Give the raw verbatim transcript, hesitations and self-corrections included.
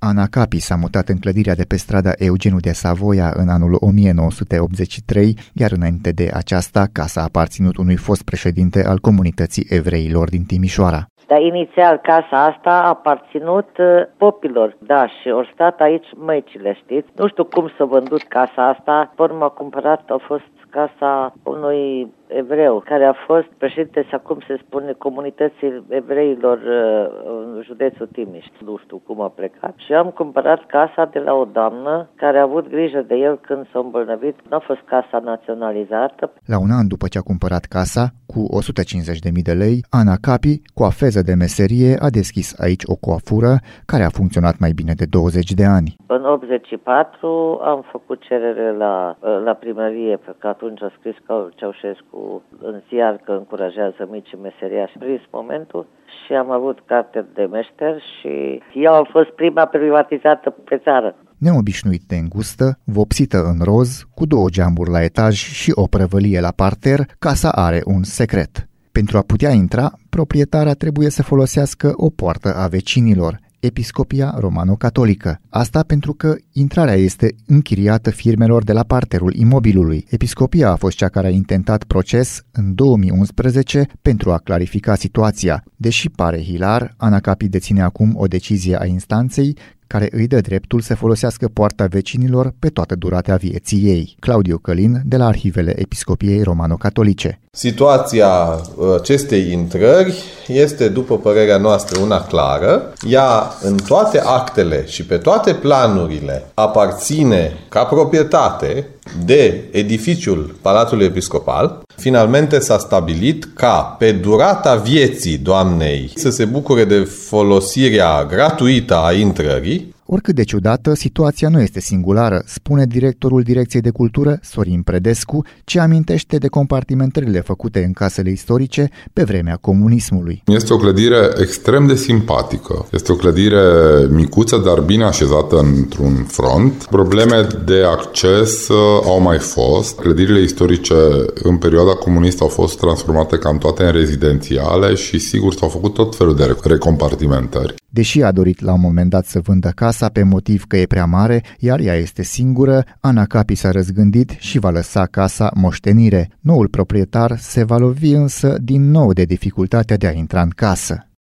Ana Capi s-a mutat în clădirea de pe strada Eugeniu de Savoia în anul o mie nouă sute optzeci și trei, iar înainte de aceasta, casa a aparținut unui fost președinte al comunității evreilor din Timișoara. Dar inițial casa asta a aparținut popilor, da, și au stat aici măicile, știți? Nu știu cum s-a vândut casa asta, pe urmă a cumpărat, a fost casa unui evreu, care a fost președinte, sau cum se spune, comunității evreilor în județul Timiș. Nu știu cum a plecat. Și am cumpărat casa de la o doamnă care a avut grijă de el când s-a îmbolnăvit. Nu a fost casa naționalizată. La un an după ce a cumpărat casa, cu o sută cincizeci de mii de lei, Ana Capi, coafeză de meserie, a deschis aici o coafură care a funcționat mai bine de douăzeci de ani. În optzeci și patru am făcut cerere la, la primărie, pentru că atunci a scris Ceaușescu în ziar că încurajează micii meseriași. Am prins momentul și am avut carte de meșter și eu am fost prima privatizată pe țară. Neobișnuit de îngustă, vopsită în roz, cu două geamuri la etaj și o prăvălie la parter, casa are un secret. Pentru a putea intra, proprietarea trebuie să folosească o poartă a vecinilor, Episcopia Romano-Catolică. Asta pentru că intrarea este închiriată firmelor de la parterul imobilului. Episcopia a fost cea care a intentat proces în două mii unsprezece pentru a clarifica situația. Deși pare hilar, Ana Capi deține acum o decizie a instanței care îi dă dreptul să folosească poarta vecinilor pe toată durata vieții ei. Claudiu Călin, de la Arhivele Episcopiei Romano-Catolice. Situația acestei intrări este, după părerea noastră, una clară. Ea, în toate actele și pe toate planurile, aparține ca proprietate de edificiul Palatului Episcopal. Finalmente s-a stabilit ca, pe durata vieții doamnei, să se bucure de folosirea gratuită a intrării. Oricât de ciudată, situația nu este singulară, spune directorul Direcției de Cultură, Sorin Predescu, ce amintește de compartimentările făcute în casele istorice pe vremea comunismului. Este o clădire extrem de simpatică. Este o clădire micuță, dar bine așezată într-un front. Probleme de acces au mai fost. Clădirile istorice în perioada comunistă au fost transformate cam toate în rezidențiale și sigur s-au făcut tot felul de recompartimentări. Deși a dorit la un moment dat să vândă casa pe motiv că e prea mare, iar ea este singură, Ana Capi s-a răzgândit și va lăsa casa moștenire. Noul proprietar se va lovi însă din nou de dificultatea de a intra în casă.